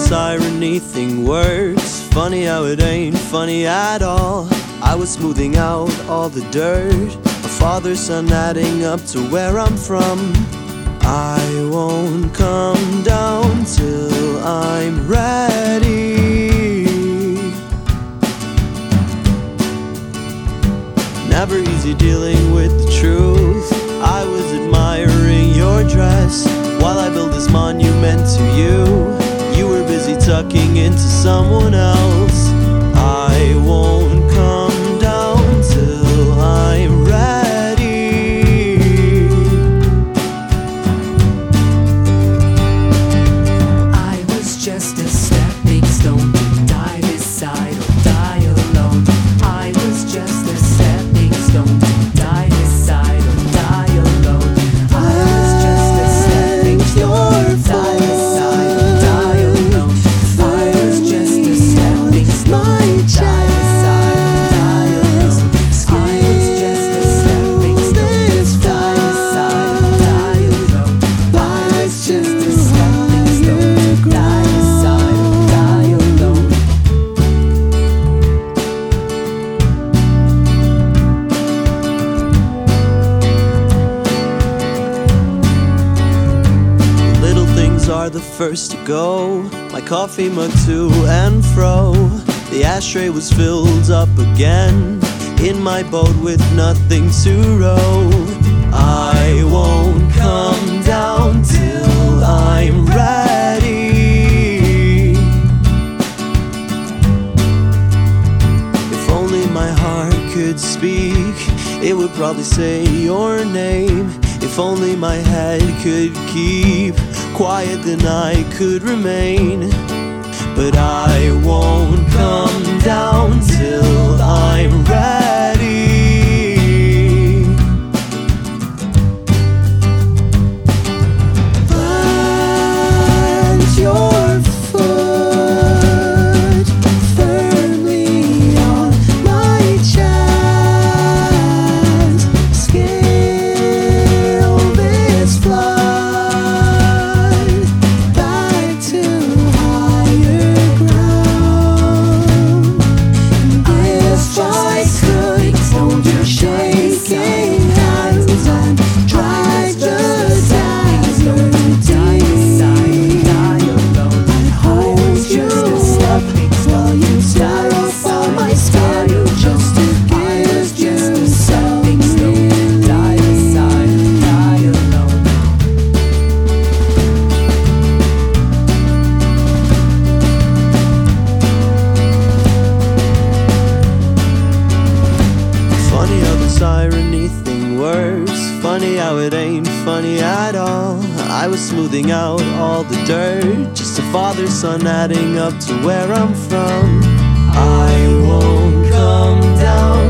this irony thing works. Funny how it ain't funny at all. I was smoothing out all the dirt, a father son adding up to where I'm from. I won't come down till I'm ready. Never easy dealing with the truth. I was admiring your dress while I built this monument to you. You were busy tucking into someone else. I won't come down till I'm ready. I was just a stepping stone to die beside or die alone. I was just a stepping stone to die beside or die alone. I was just a stepping stone to die beside or die alone. I was just a stepping stone to die beside or die alone. I was just a stepping stone to die beside or die alone. I was just a stepping stone to die beside or die alone. Little things are the first to go. My coffee mug to and fro. The ashtray was filled up again. In my boat with nothing to row. I won't come down till I'm ready. If only my heart could speak, it would probably say your name. If only my head could keep quiet, then I could remain. But I won't come down till I'm ready. Plant your foot firmly on my chest. Scale this flood back to higher ground. If I could hold your shaking hands and drive the dagger deep, I'd hold you up while you stare up on my skin, just to give you something die beside, die alone. Funny how this irony thing works. Funny how it ain't funny at all. I was smoothing out all the dirt, just a father son adding up to where I'm from. I won't come down